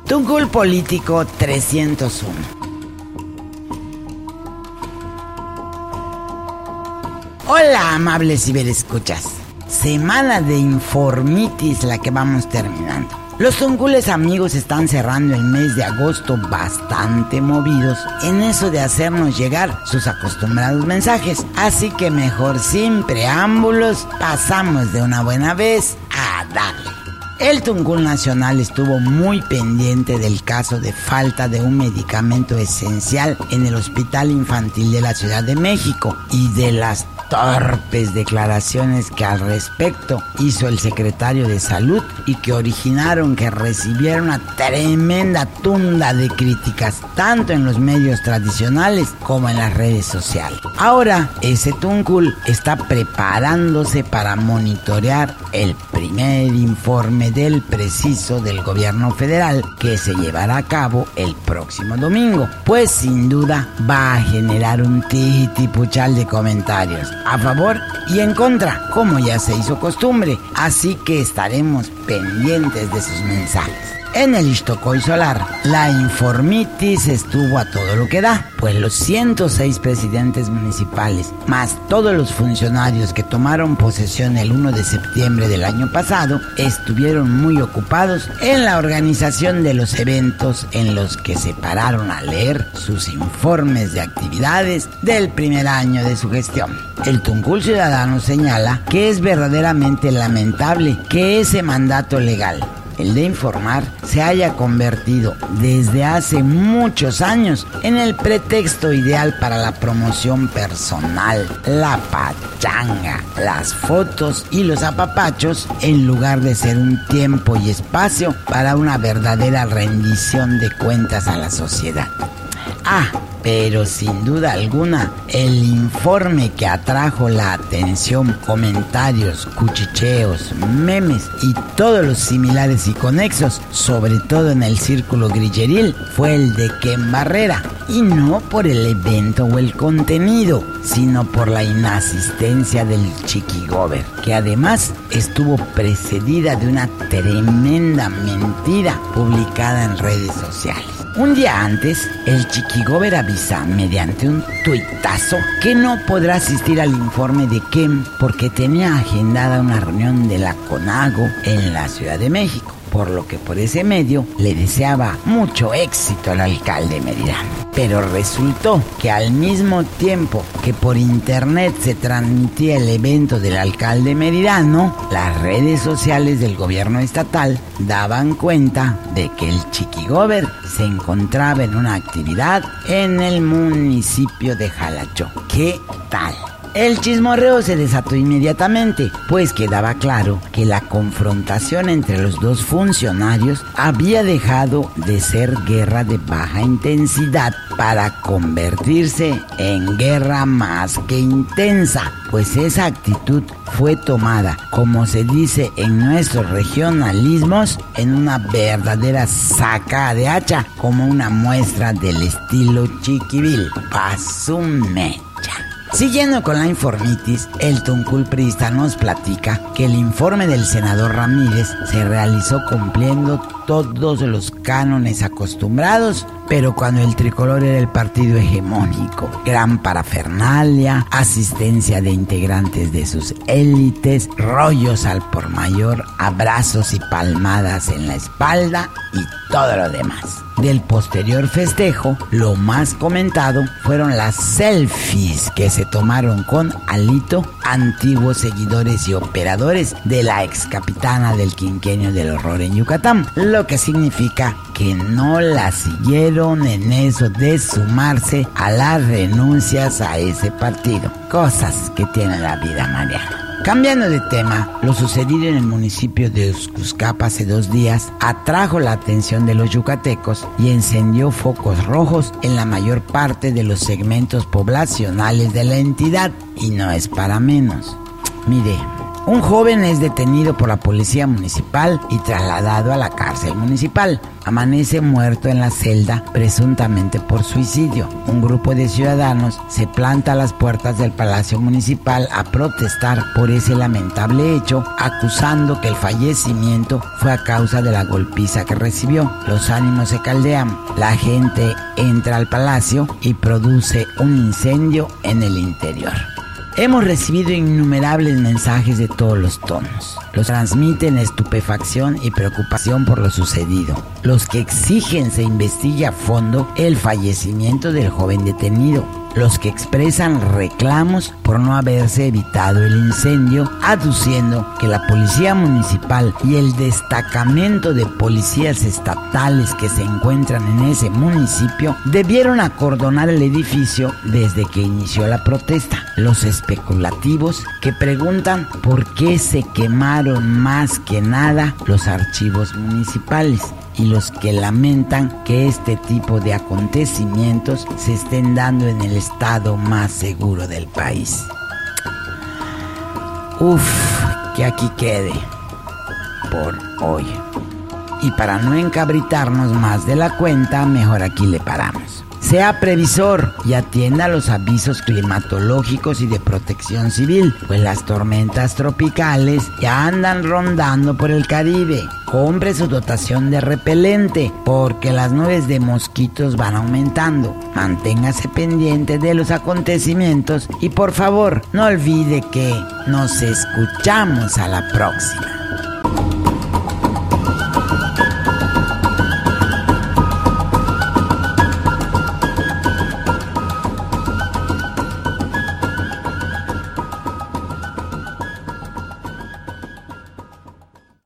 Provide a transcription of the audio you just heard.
Tuncul Político 301. Hola, amables ciberescuchas. Semana de informitis la que vamos terminando. Los tuncules amigos están cerrando el mes de agosto bastante movidos en eso de hacernos llegar sus acostumbrados mensajes. Así que mejor sin preámbulos, pasamos de una buena vez a darle. El Tuncul Nacional estuvo muy pendiente del caso de falta de un medicamento esencial en el Hospital Infantil de la Ciudad de México y de las torpes declaraciones que al respecto hizo el secretario de Salud y que originaron que recibiera una tremenda tunda de críticas, tanto en los medios tradicionales como en las redes sociales. Ahora, ese Tuncul está preparándose para monitorear el primer informe del preciso del gobierno federal que se llevará a cabo el próximo domingo, pues sin duda va a generar un titipuchal de comentarios a favor y en contra, como ya se hizo costumbre, así que estaremos pendientes de sus mensajes. En el Ixtocoy Solar, la informitis estuvo a todo lo que da, pues los 106 presidentes municipales, más todos los funcionarios que tomaron posesión el 1 de septiembre del año pasado, estuvieron muy ocupados en la organización de los eventos en los que se pararon a leer sus informes de actividades del primer año de su gestión. El Tuncul Ciudadano señala que es verdaderamente lamentable que ese mandato legal, el de informar, se haya convertido desde hace muchos años en el pretexto ideal para la promoción personal, la pachanga, las fotos y los apapachos, en lugar de ser un tiempo y espacio para una verdadera rendición de cuentas a la sociedad. Pero sin duda alguna, el informe que atrajo la atención, comentarios, cuchicheos, memes y todos los similares y conexos, sobre todo en el círculo grilleril, fue el de Ken Barrera, y no por el evento o el contenido, sino por la inasistencia del Chiquigober, que además estuvo precedida de una tremenda mentira publicada en redes sociales. Un día antes, el Chiquigober avisa mediante un tuitazo que no podrá asistir al informe de Ken porque tenía agendada una reunión de la CONAGO en la Ciudad de México, por lo que por ese medio le deseaba mucho éxito al alcalde meridano. Pero resultó que al mismo tiempo que por internet se transmitía el evento del alcalde meridano, las redes sociales del gobierno estatal daban cuenta de que el Chiquigober se encontraba en una actividad en el municipio de Jalachó. ¿Qué tal? El chismorreo se desató inmediatamente, pues quedaba claro que la confrontación entre los dos funcionarios había dejado de ser guerra de baja intensidad para convertirse en guerra más que intensa, pues esa actitud fue tomada, como se dice en nuestros regionalismos, en una verdadera saca de hacha, como una muestra del estilo chiquibil. Pasumecha. Siguiendo con la informitis, el Tuncul priista nos platica que el informe del senador Ramírez se realizó cumpliendo todos los cánones acostumbrados, pero cuando el tricolor era el partido hegemónico, gran parafernalia, asistencia de integrantes de sus élites, rollos al por mayor, abrazos y palmadas en la espalda y todo lo demás. Del posterior festejo, lo más comentado fueron las selfies que se tomaron con Alito, antiguos seguidores y operadores de la ex capitana del quinquenio del horror en Yucatán, lo que significa que no la siguieron en eso de sumarse a las renuncias a ese partido. Cosas que tiene la vida, Mariana. Cambiando de tema, lo sucedido en el municipio de Uxcuscapa hace 2 días atrajo la atención de los yucatecos y encendió focos rojos en la mayor parte de los segmentos poblacionales de la entidad, y no es para menos. Mire, Un joven es detenido por la policía municipal y trasladado a la cárcel municipal. Amanece muerto en la celda, presuntamente por suicidio. Un grupo de ciudadanos se planta a las puertas del Palacio Municipal a protestar por ese lamentable hecho, acusando que el fallecimiento fue a causa de la golpiza que recibió. Los ánimos se caldean. La gente entra al palacio y produce un incendio en el interior. Hemos recibido innumerables mensajes de todos los tonos. Los transmiten estupefacción y preocupación por lo sucedido. Los que exigen se investigue a fondo el fallecimiento del joven detenido. Los que expresan reclamos por no haberse evitado el incendio, aduciendo que la policía municipal y el destacamento de policías estatales que se encuentran en ese municipio debieron acordonar el edificio desde que inició la protesta. Los especulativos que preguntan por qué se quemaron más que nada los archivos municipales, y los que lamentan que este tipo de acontecimientos se estén dando en el estado más seguro del país. Que aquí quede por hoy. Y para no encabritarnos más de la cuenta, mejor aquí le paramos. Sea previsor y atienda los avisos climatológicos y de protección civil, pues las tormentas tropicales ya andan rondando por el Caribe. Compre su dotación de repelente, porque las nubes de mosquitos van aumentando. Manténgase pendiente de los acontecimientos y por favor, no olvide que nos escuchamos a la próxima.